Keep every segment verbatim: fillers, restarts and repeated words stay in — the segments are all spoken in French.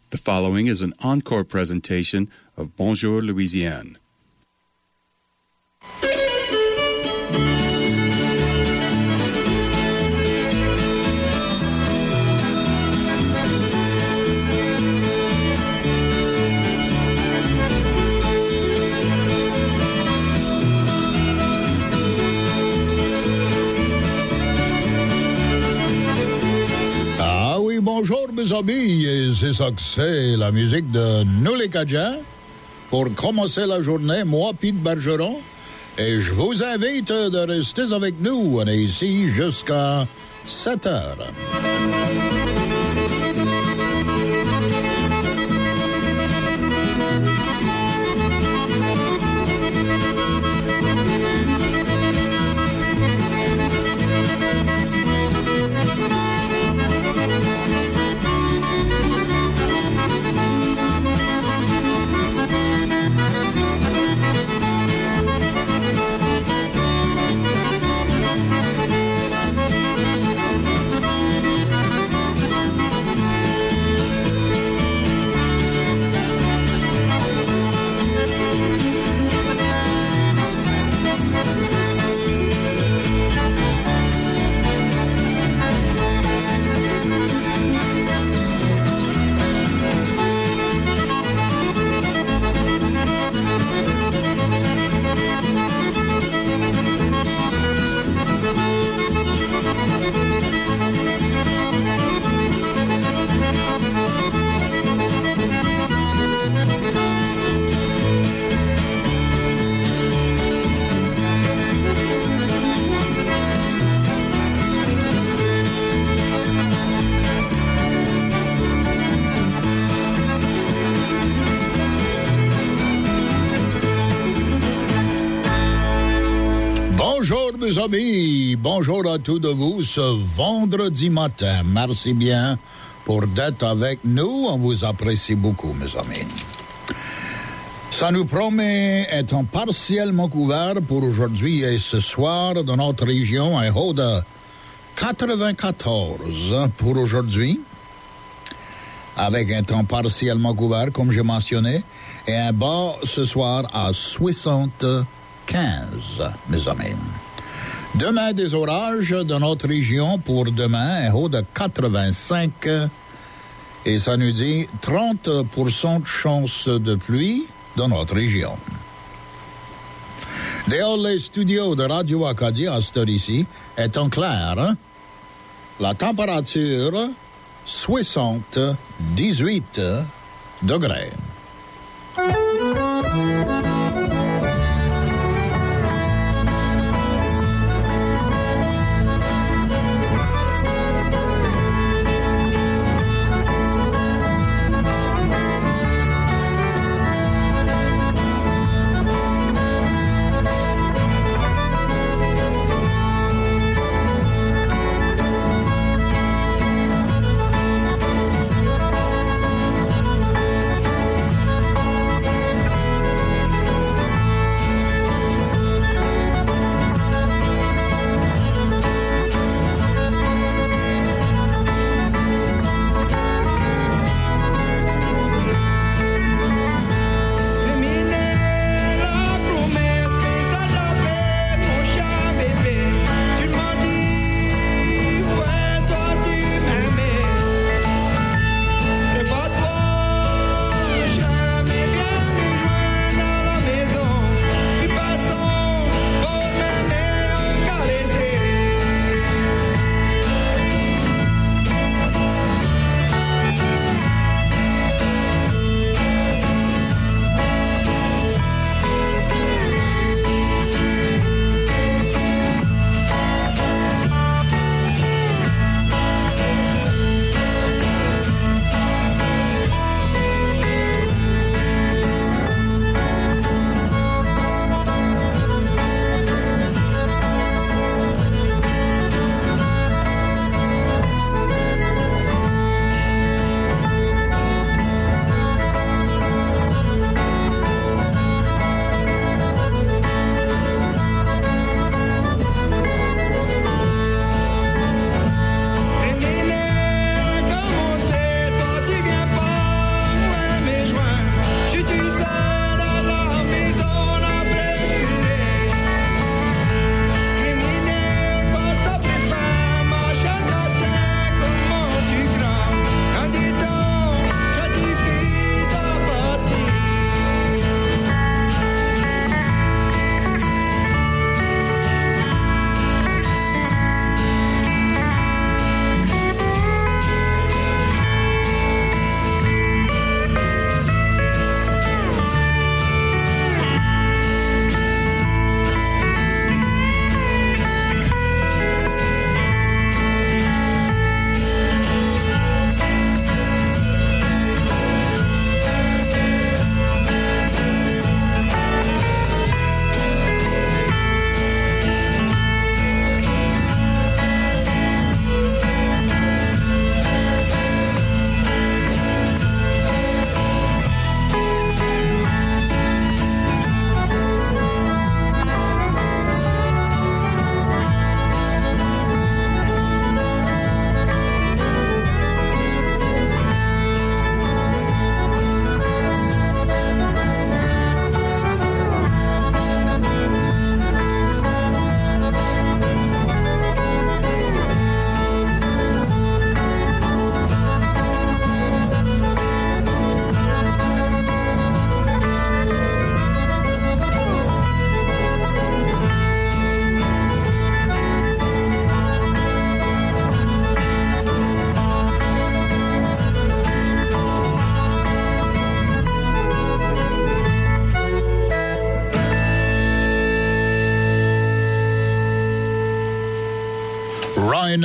The following is an encore presentation of Bonjour Louisiane. Bonjour mes amis, et c'est ça que c'est, la musique de Nous les Cajuns. Pour commencer la journée, moi, Pete Bergeron, et je vous invite de rester avec nous. On est ici jusqu'à sept heures. Mes amis, bonjour à tous de vous ce vendredi matin. Merci bien pour d'être avec nous. On vous apprécie beaucoup, mes amis. Ça nous promet être partiellement couvert pour aujourd'hui et ce soir dans notre région, un haut de quatre-vingt-quatorze pour aujourd'hui, avec un temps partiellement couvert, comme j'ai mentionné, et un bas ce soir à soixante-quinze, mes amis. Demain, des orages dans notre région pour demain, un haut de quatre-vingt-cinq. Et ça nous dit trente pour cent de chance de pluie dans notre région. Dehors, les studios de Radio Acadie à cette heure-ci est en clair. Hein? La température, soixante-dix-huit degrés.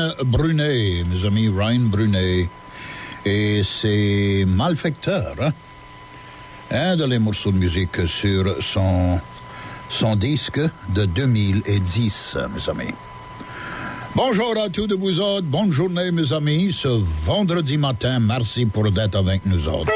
Ryan Brunet, mes amis, Ryan Brunet. Et c'est Malfecteur, hein? Un de les morceaux de musique sur son, son disque de deux mille dix, mes amis. Bonjour à tous de vous autres, bonne journée, mes amis, ce vendredi matin. Merci pour d'être avec nous autres.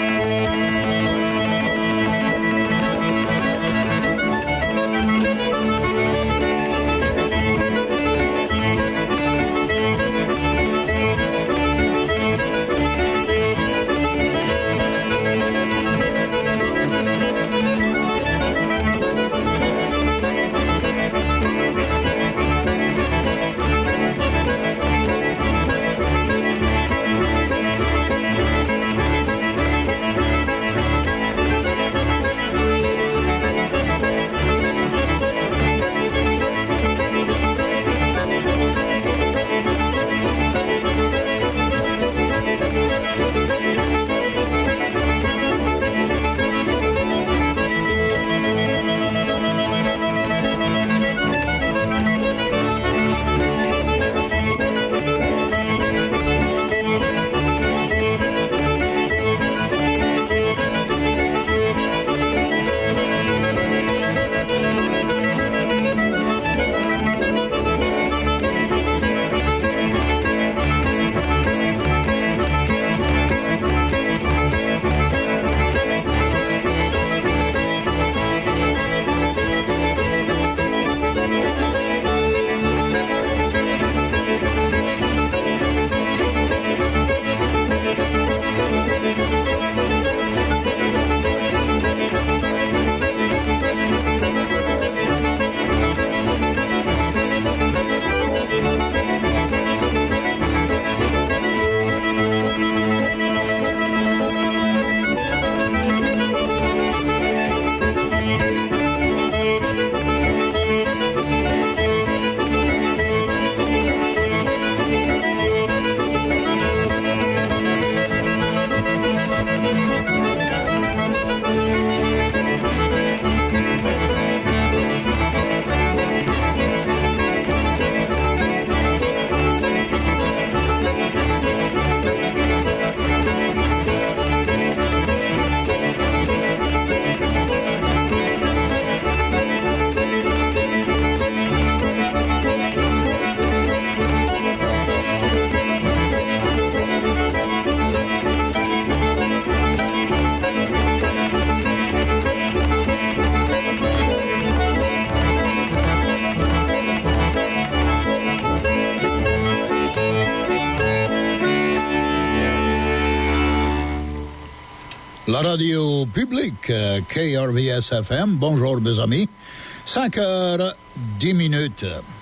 La radio publique, K R V S F M. Bonjour, mes amis. cinq heures dix minutes.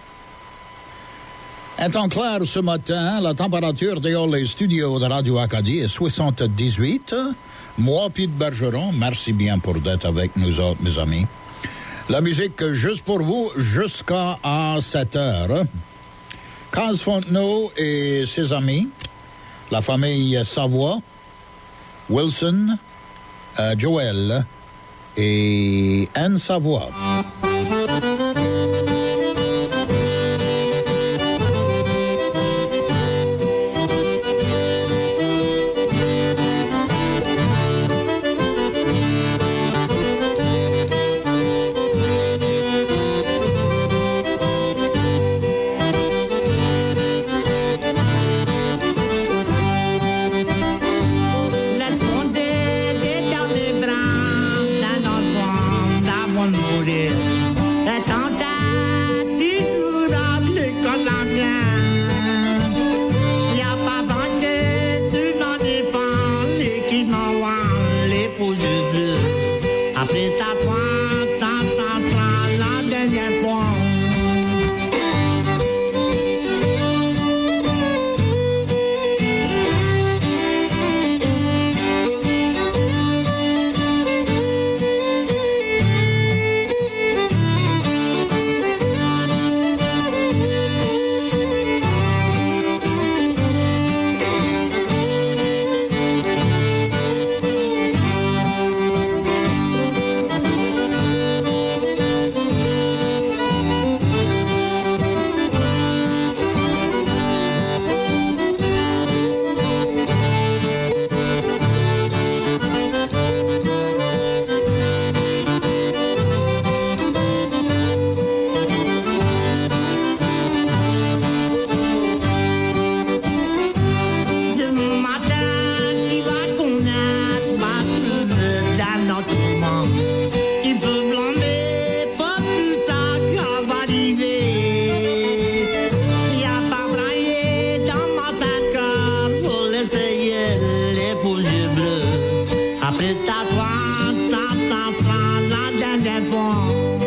Un temps clair ce matin, la température dehors les studios de Radio Acadie est soixante-dix-huit. Moi, Pete Bergeron, merci bien pour d'être avec nous autres, mes amis. La musique juste pour vous jusqu'à sept heures. Caz Fontenot et ses amis, la famille Savoie, Wilson, euh, Joël et Anne Savoie. Let's go, aux yeux bleus. Après ta toi, ta, ta, ta, la dernière fois.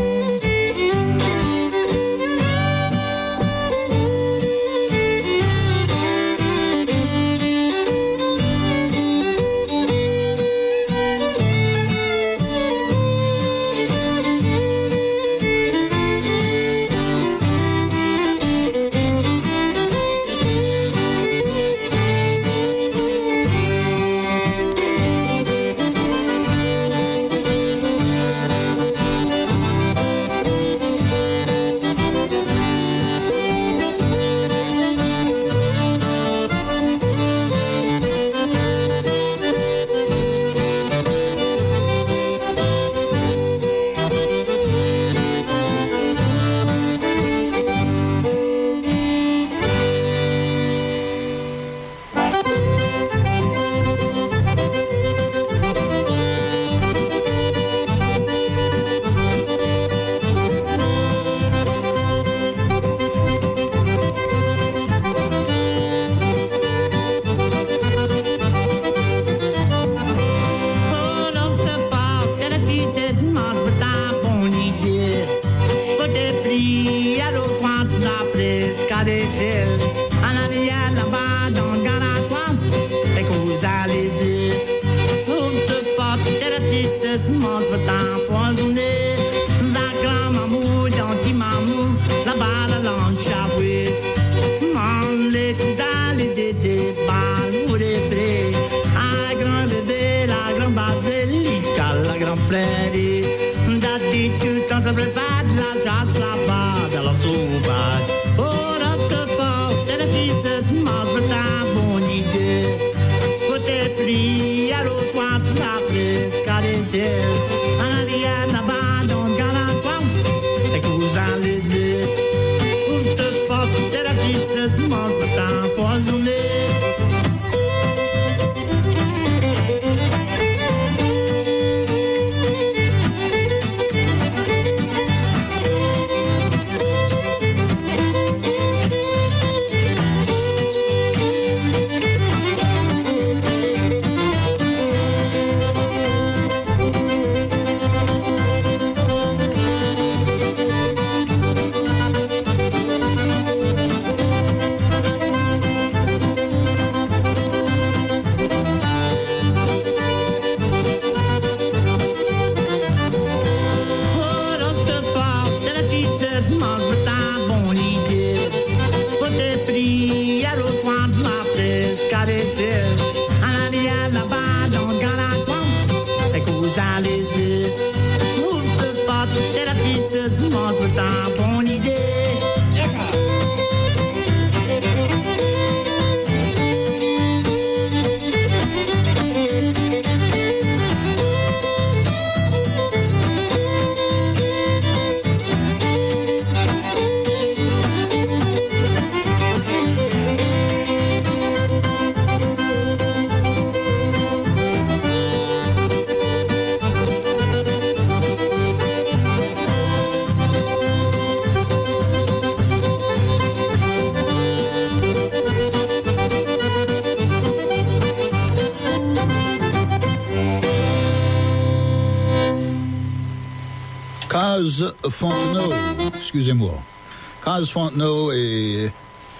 Caz Fontenot, excusez-moi. Caz Fontenot et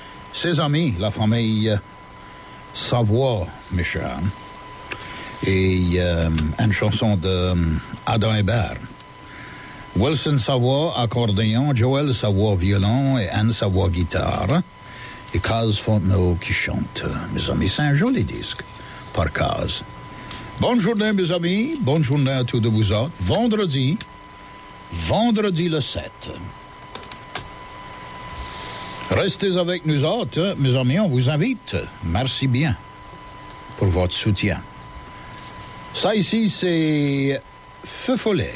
ses amis, la famille Savoie, mes chers. Et euh, une chanson de Adam Hébert. Wilson Savoie, accordéon, Joël Savoie, violon et Anne Savoie, guitare. Et Caz Fontenot qui chante, mes amis. C'est un joli disque, par Caz. Bonne journée, mes amis. Bonne journée à tous de vous autres. Vendredi, vendredi le sept. Restez avec nous autres, mes amis, on vous invite. Merci bien pour votre soutien. Ça ici, c'est Feu Follet.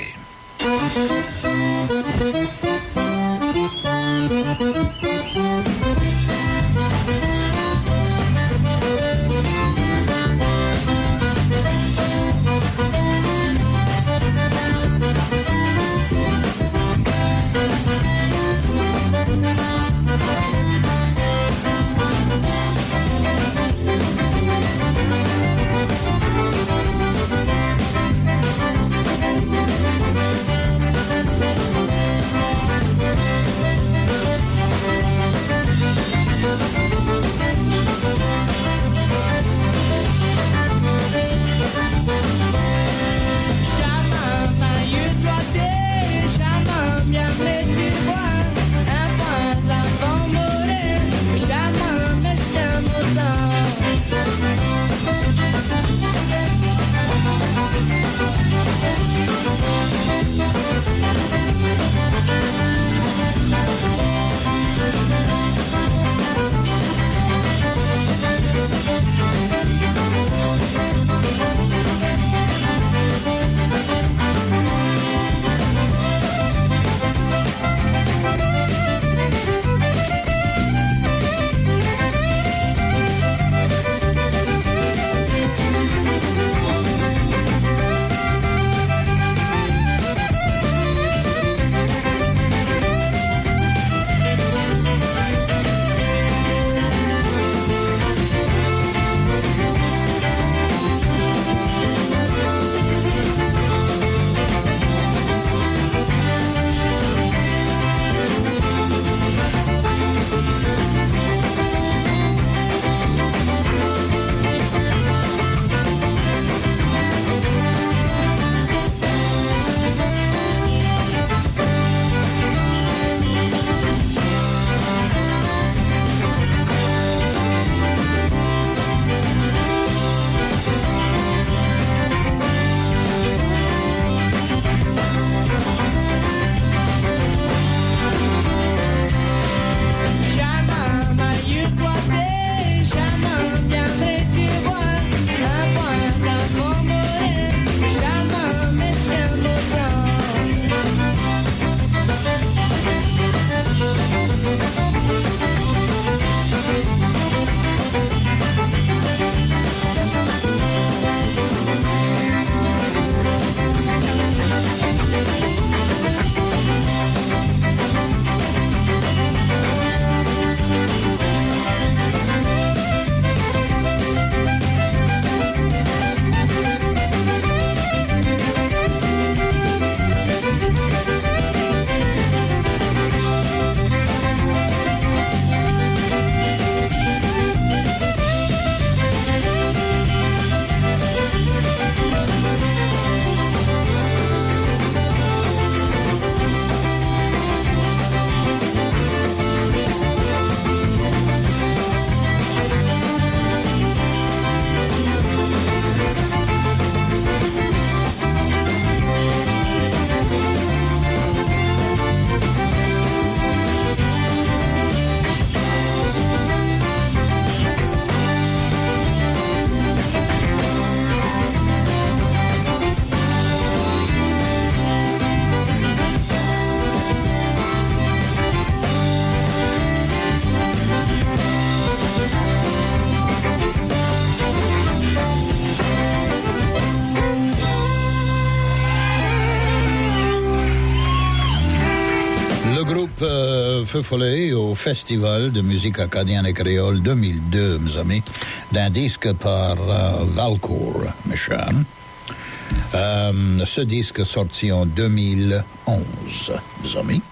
euh, feu follet au Festival de musique acadienne et créole deux mille deux, mes amis, d'un disque par euh, Valcourt, mes chers. Euh, ce disque sorti en deux mille onze, mes amis.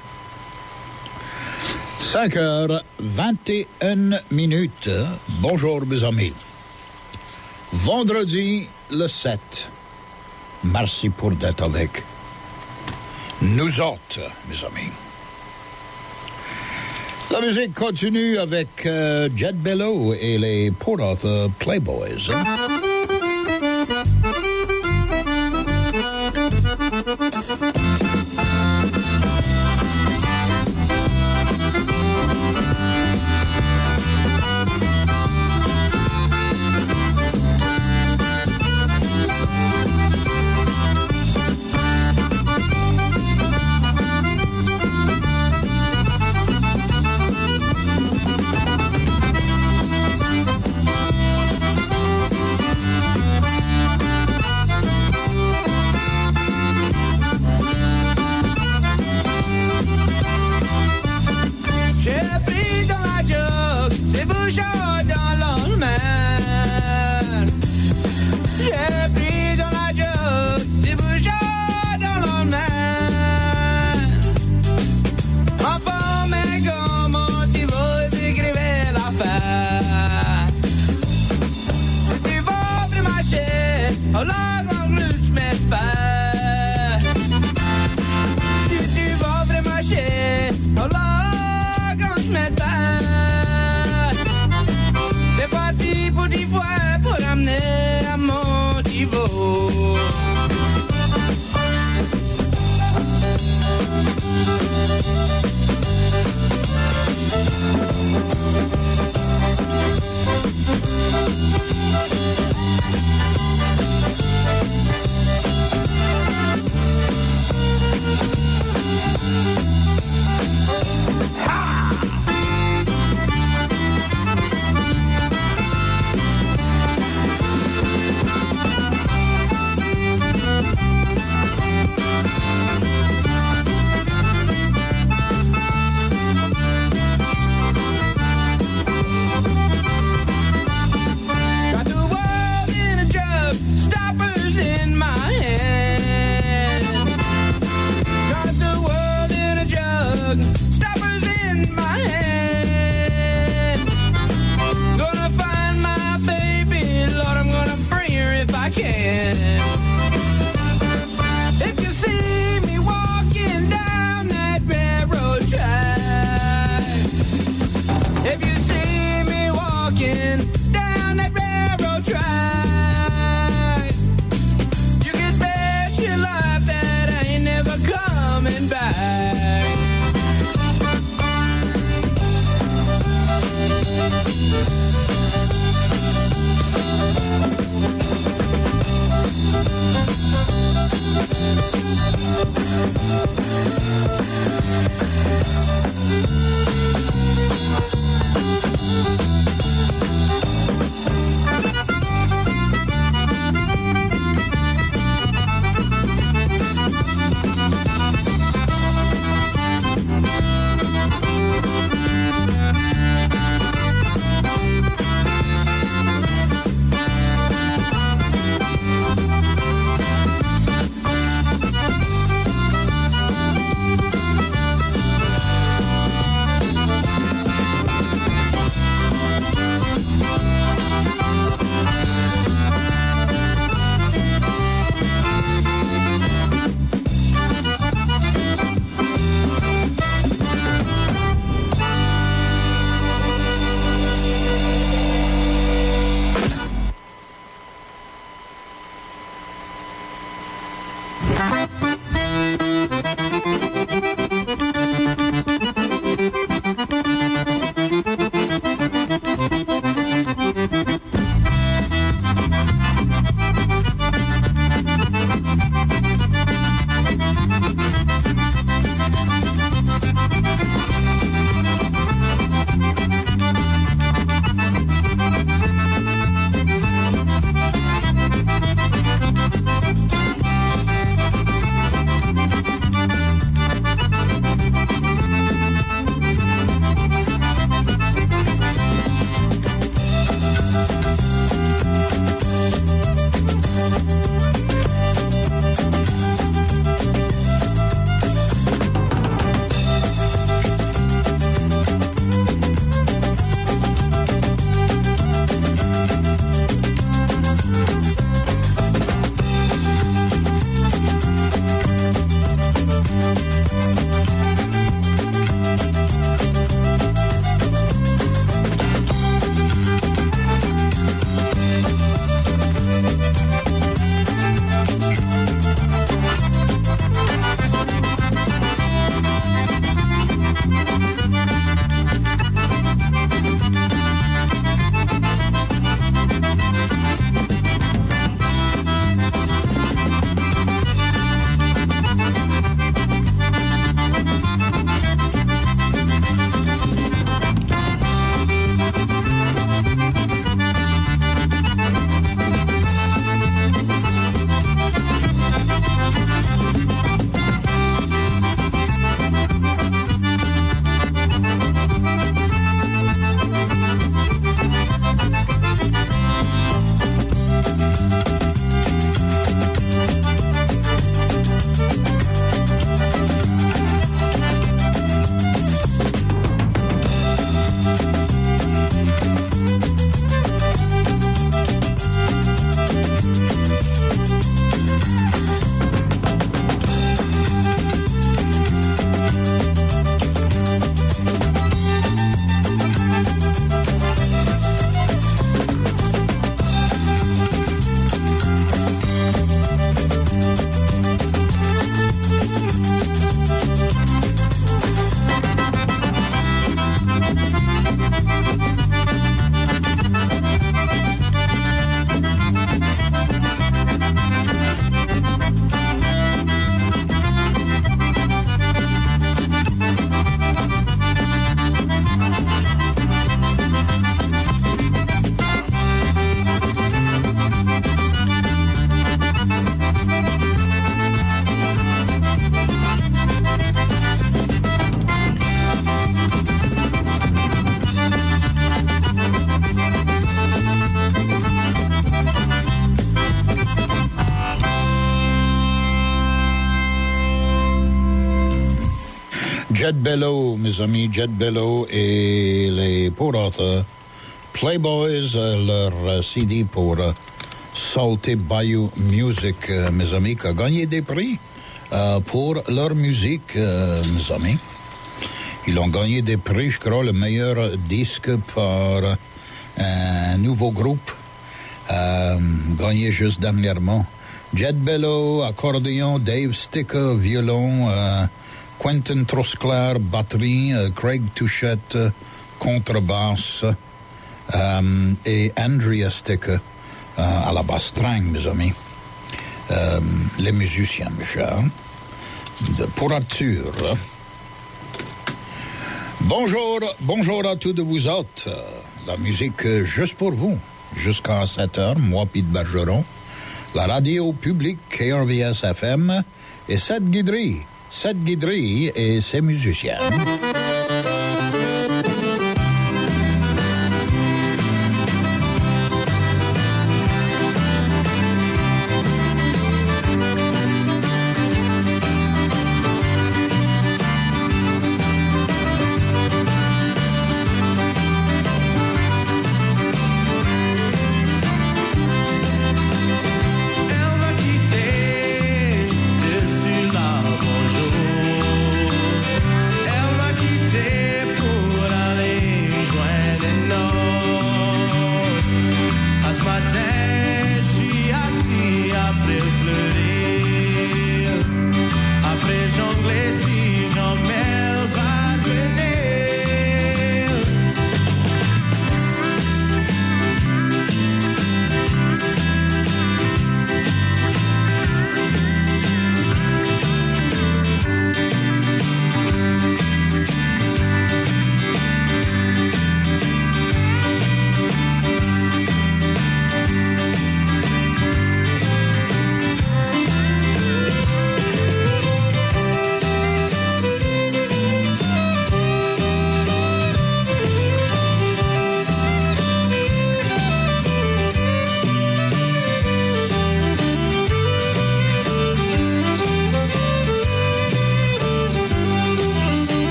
cinq heures vingt et une minutes. Bonjour, mes amis. Vendredi le sept. Merci pour d'être avec nous autres, mes amis. La musique continue avec euh, Jet Bello et les Port Arthur Playboys. Jet Bello, mes amis, Jet Bello et les poètes Playboys, leur C D pour Salty Bayou Music, mes amis, qui a gagné des prix euh, pour leur musique, euh, mes amis. Ils ont gagné des prix, je crois, le meilleur disque par un nouveau groupe, euh, gagné juste dernièrement. Jet Bello, accordéon, Dave Sticker, violon, euh, Quentin Trosclair, batterie, euh, Craig Touchette, contrebasse, euh, et Andrea Sticker euh, à la basse string, mes amis. Euh, les musiciens, mes chers. De, pour Arthur. Bonjour, bonjour à tous de vous autres. La musique juste pour vous, jusqu'à sept heures, moi, Pete Bergeron. La radio publique K R V S F M et cette guiderie, cette guiderie et ses musiciens.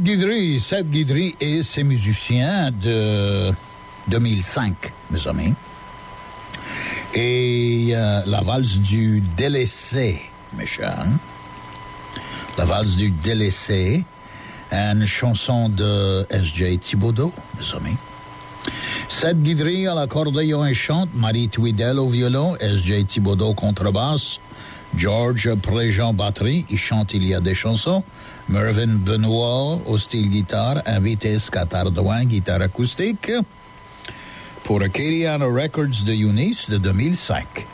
Seth Guidry, Seth Guidry et ses musiciens de deux mille cinq, mes amis. Et euh, la valse du délaissé, mes chers. La valse du délaissé, une chanson de S J Thibodeau, mes amis. Seth Guidry à l'accordéon et chante, Marie Tweedale au violon, S J Thibodeau contrebasse, George Préjean batterie, il chante Il y a des chansons, Mervyn Benoit au style guitare, invité Scott Ardouin, guitare acoustique, pour Acadiana Records de Eunice de deux mille cinq.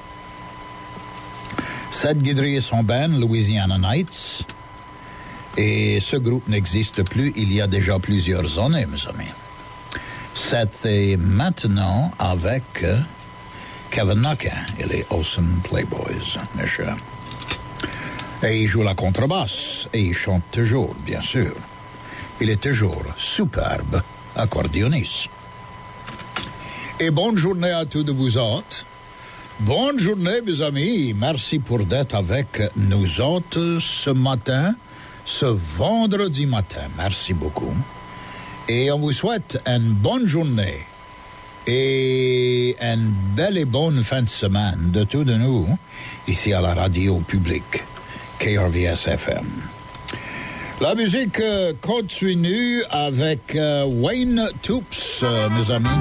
Seth Guidry et son band, Louisiana Nights, et ce groupe n'existe plus il y a déjà plusieurs années, mes amis. Seth est maintenant avec Kevin Nuckin et les Awesome Playboys, mes chers. Et il joue la contrebasse, et il chante toujours, bien sûr. Il est toujours superbe accordéoniste. Et bonne journée à tous de vous autres. Bonne journée, mes amis. Merci pour d'être avec nous autres ce matin, ce vendredi matin. Merci beaucoup. Et on vous souhaite une bonne journée et une belle et bonne fin de semaine de tous de nous, ici à la radio publique, K R V S F M. La musique continue avec euh, Wayne Toups, euh, mes amis.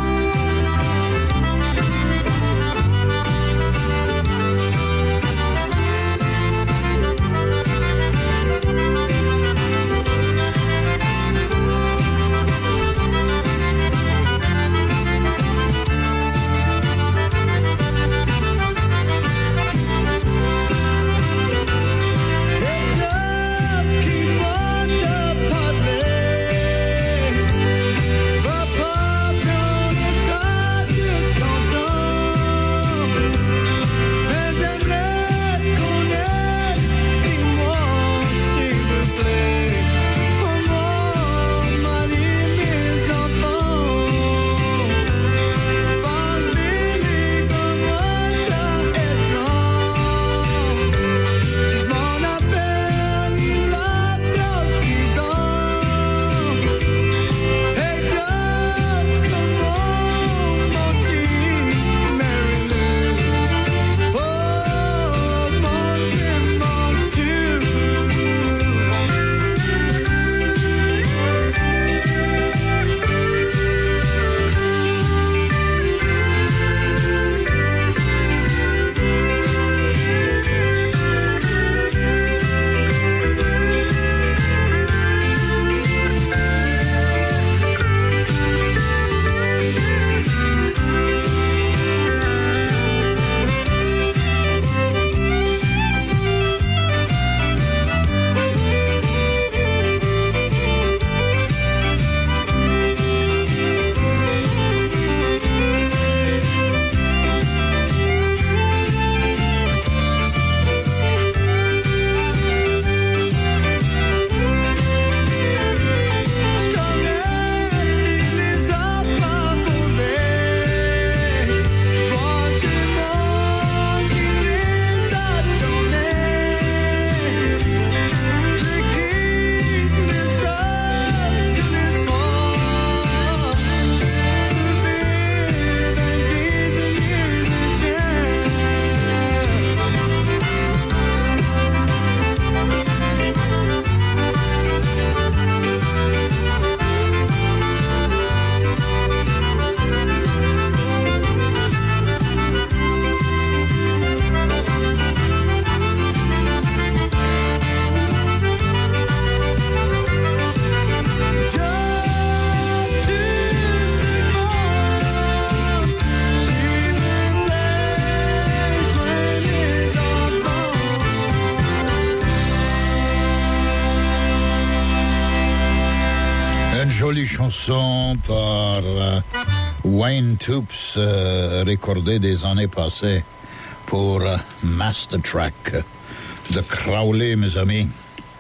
Jolie chanson par euh, Wayne Toups, euh, recordée des années passées pour euh, Master Track de Crowley, mes amis.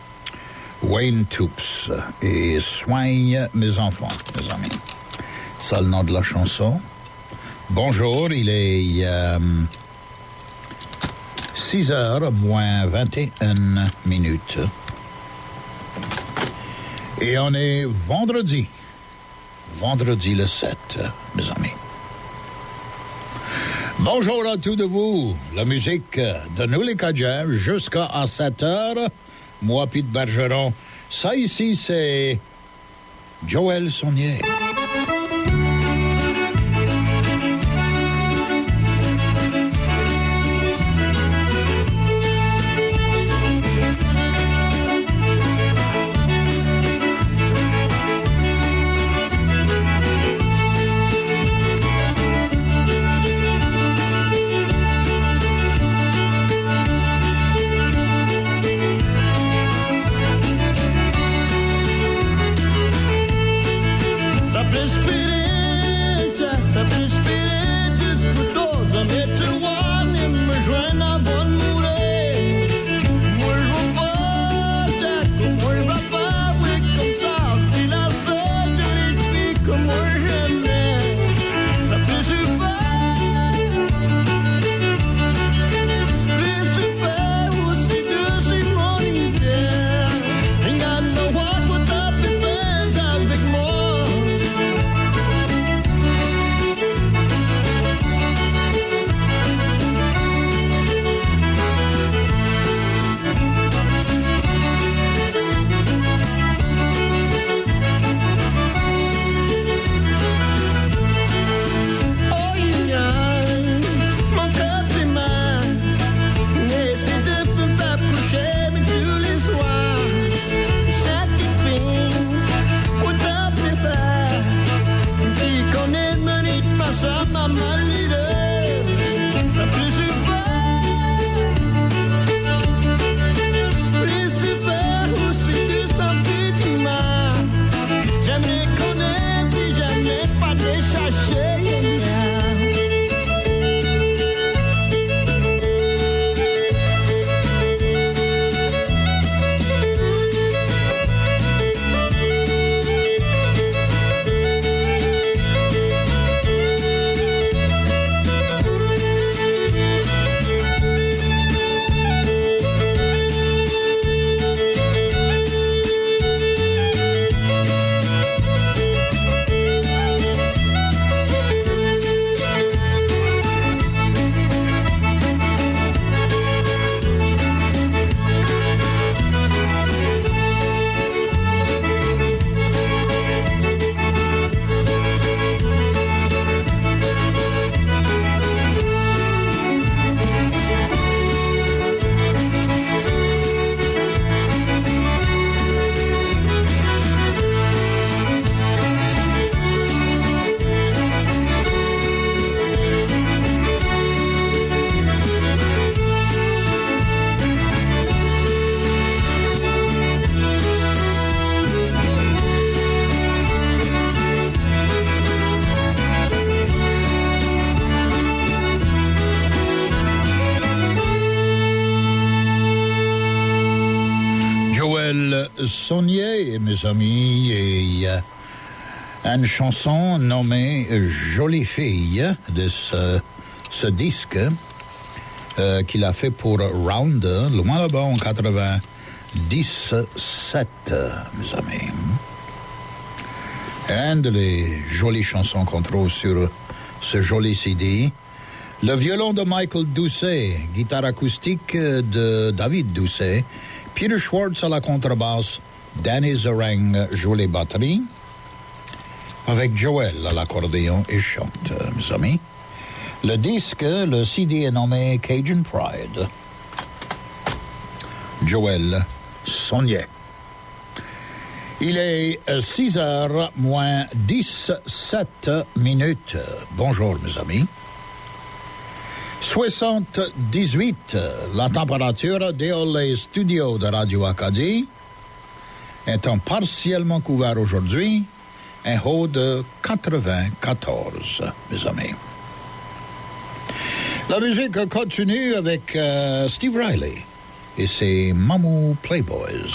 Wayne Toups et Soigne mes enfants, mes amis. C'est le nom de la chanson. Bonjour, il est euh, six heures moins vingt et une minutes. Et on est vendredi. Vendredi le sept, mes amis. Bonjour à tous de vous. La musique de nous les Cajun jusqu'à sept heures. Moi, Pete Bergeron. Ça ici, c'est Joël Saunier. Saunier, mes amis, et il y a une chanson nommée Jolie fille de ce, ce disque euh, qu'il a fait pour Rounder, loin là-bas en quatre-vingt-dix-sept, mes amis. Une des jolies chansons qu'on trouve sur ce joli C D. Le violon de Michael Doucet, guitare acoustique de David Doucet, Peter Schwartz à la contrebasse, Danny Zarang joue les batteries, avec Joel à l'accordéon et chante, mes amis. Le disque, le C D est nommé Cajun Pride. Joël Saunier. Il est six heures moins dix-sept minutes. Bonjour, mes amis. soixante-dix-huit, la température dans les studios de Radio Acadie étant partiellement couvert aujourd'hui, un haut de quatre-vingt-quatorze, mes amis. La musique continue avec euh, Steve Riley et ses Mamou Playboys.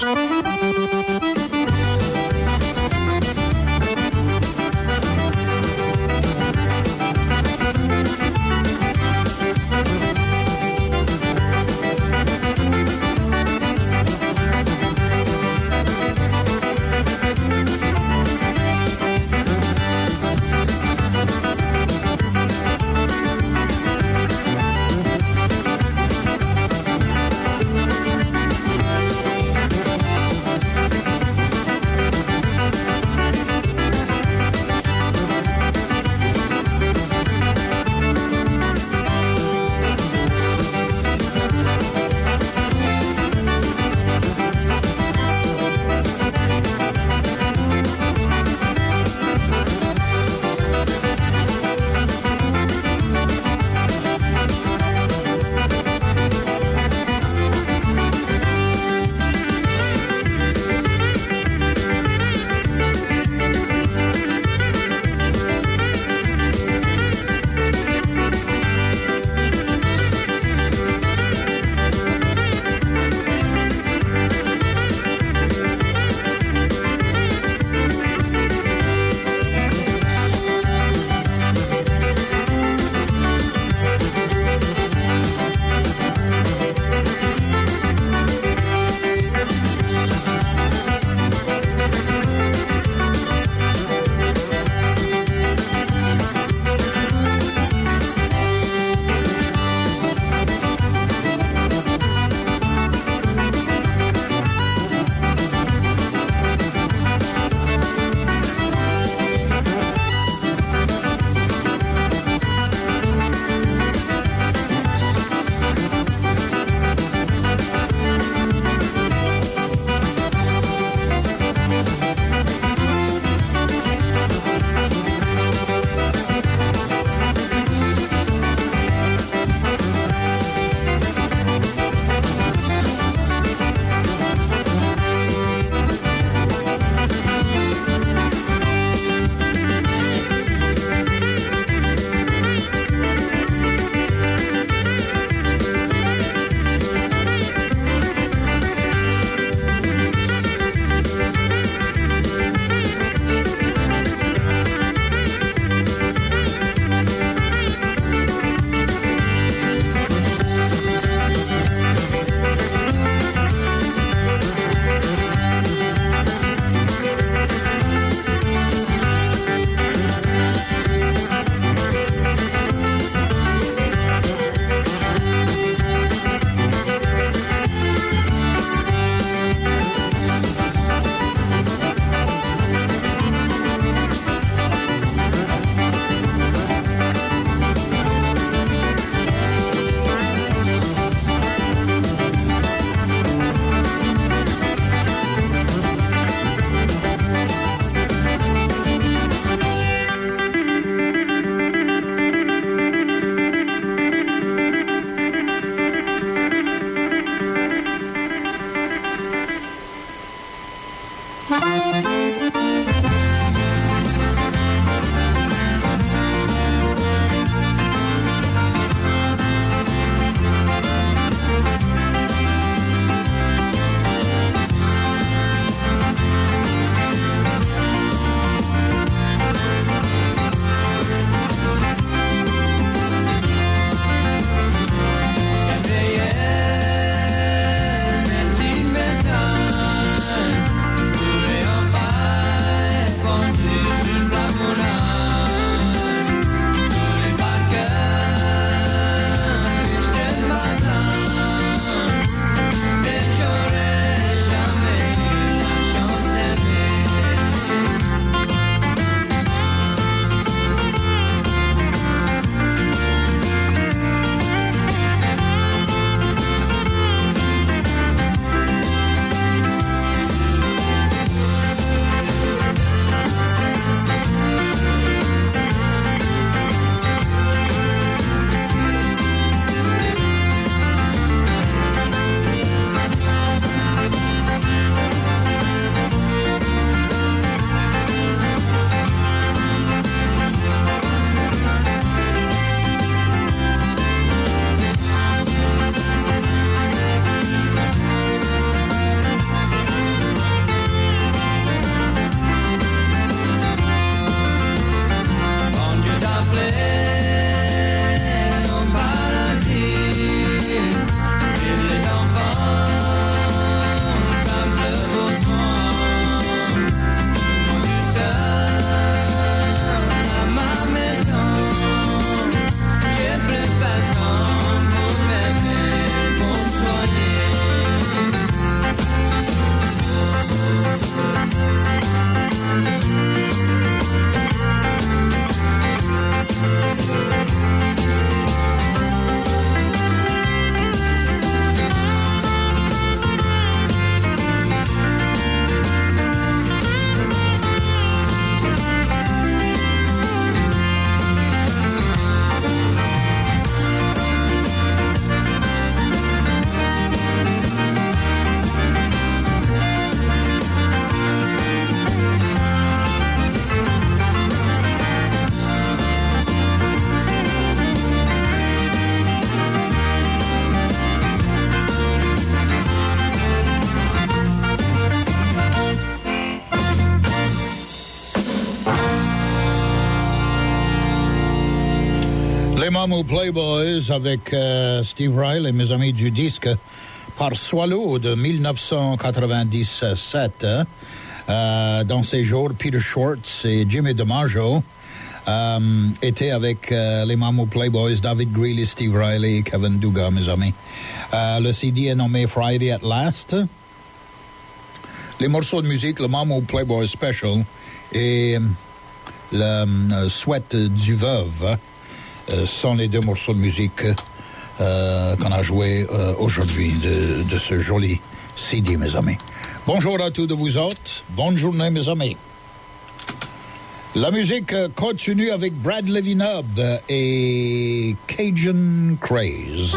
Mamou Playboys avec euh, Steve Riley, mes amis, du disque Par Swallow de dix-neuf cent quatre-vingt-dix-sept. Hein? Euh, dans ces jours, Peter Schwartz et Jimmy DiMaggio euh, étaient avec euh, les Mamou Playboys, David Greeley, Steve Riley et Kevin Duga, mes amis. Euh, le C D est nommé Friday at Last. Les morceaux de musique, le Mamou Playboy Special et le euh, Sweat du Veuve euh, sont les deux morceaux de musique euh, qu'on a joués euh, aujourd'hui de, de ce joli C D, mes amis. Bonjour à tous de vous autres. Bonne journée, mes amis. La musique continue avec Brad Levinub et Cajun Craze.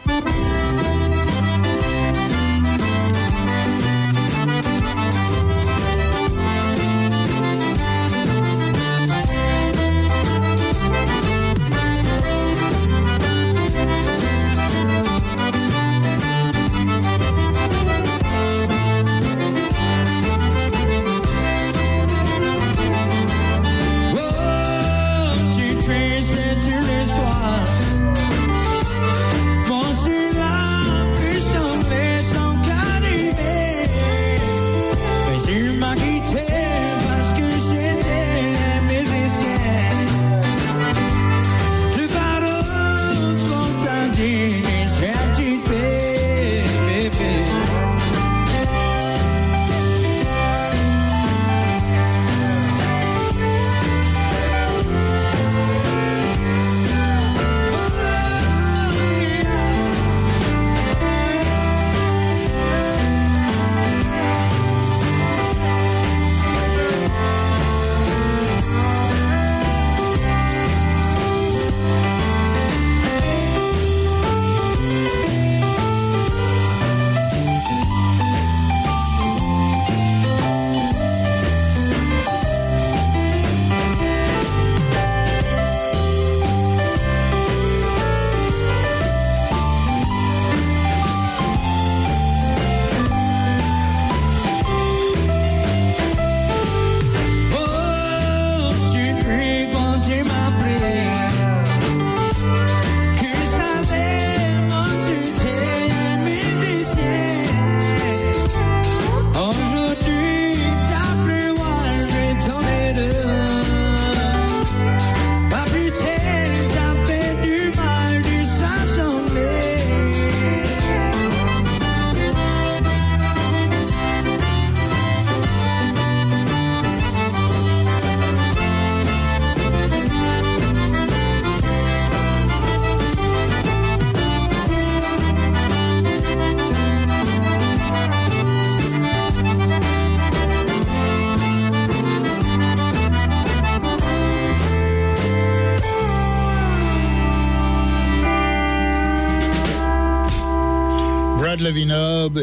Levinub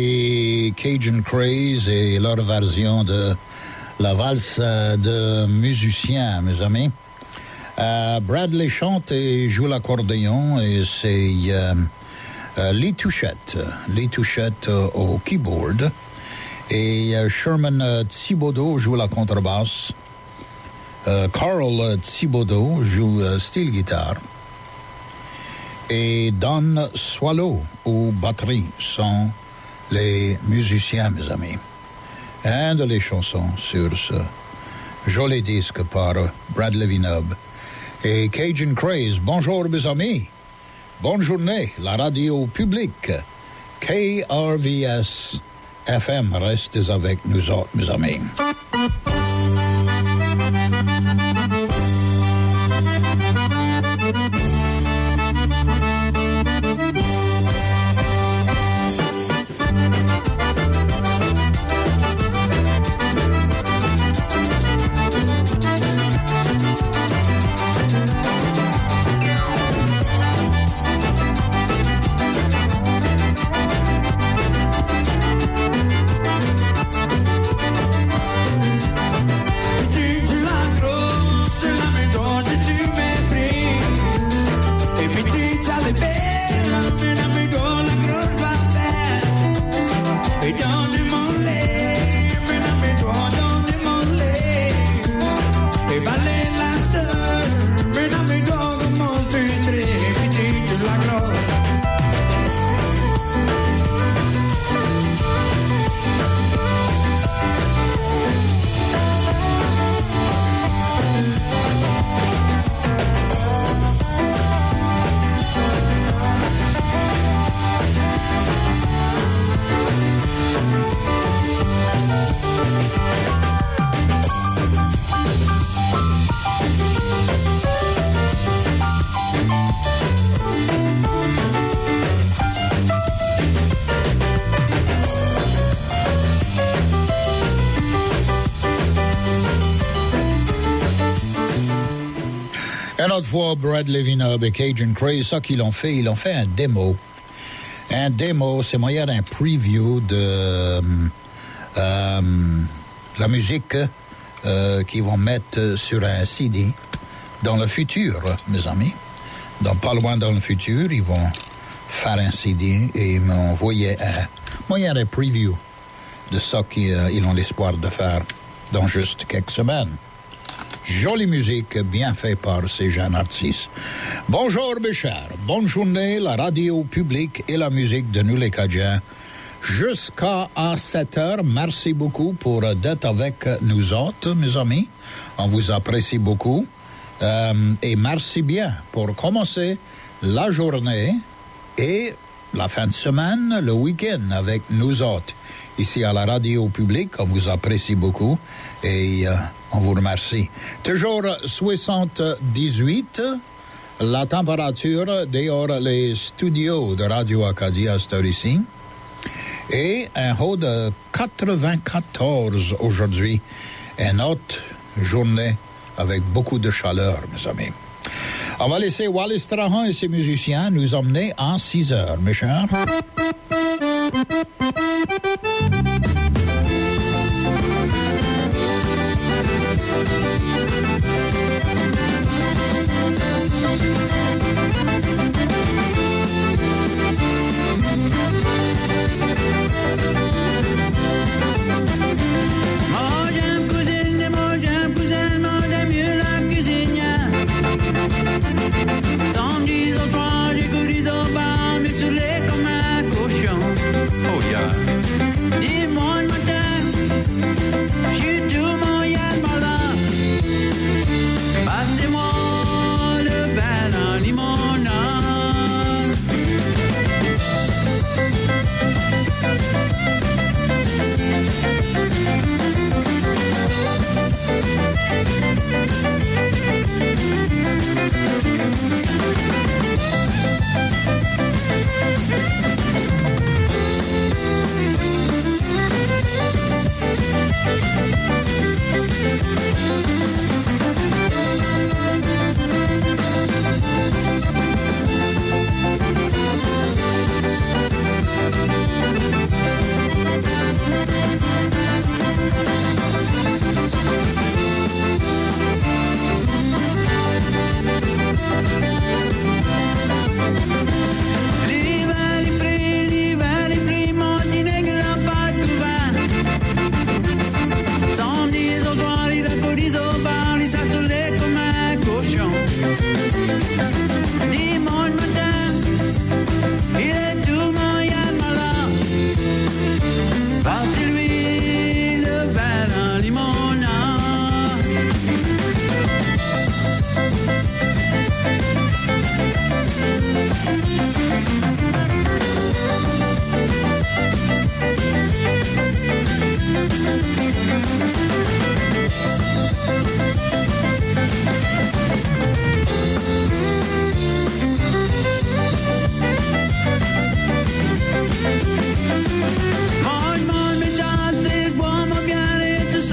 et Cajun Craze et leur version de la valse de musiciens, mes amis. Euh, Bradley chante et joue l'accordéon et c'est euh, euh, Lee Touchette, Lee Touchette euh, au keyboard et euh, Sherman euh, Thibodeau joue la contrebasse. Euh, Carl euh, Thibodeau joue euh, steel guitare. Et Don Swallow aux batteries sont les musiciens, mes amis. Un de les chansons sur ce joli disque par Brad Levinub et Cajun Craze. Bonjour, mes amis. Bonne journée. La radio publique K R V S F M. Restez avec nous autres, mes amis. autre fois, Brad Levinob et Cajun Craze, ça qu'ils ont fait, ils ont fait un démo. Un démo, c'est moyen d'un preview de euh, la musique euh, qu'ils vont mettre sur un C D dans le futur, mes amis. Dans pas loin dans le futur, ils vont faire un C D et ils m'ont envoyé un moyen d'un preview de ça qu'ils euh, ont l'espoir de faire dans juste quelques semaines. Jolie musique, bien fait par ces jeunes artistes. Bonjour, mes chers. Bonne journée, la radio publique et la musique de nous les Cadiens. Jusqu'à sept heures, merci beaucoup pour d'être avec nous autres, mes amis. On vous apprécie beaucoup. Euh, et merci bien pour commencer la journée et la fin de semaine, le week-end avec nous autres. Ici à la radio publique, on vous apprécie beaucoup et euh, on vous remercie. Toujours soixante-dix-huit, la température dehors les studios de Radio Acadie à cette heure-ci. Et un haut de quatre-vingt-quatorze aujourd'hui. Une autre journée avec beaucoup de chaleur, mes amis. On va laisser Wallace Strahan et ses musiciens nous emmener en six heures, mes chers.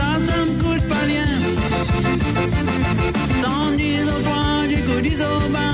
Dis au bain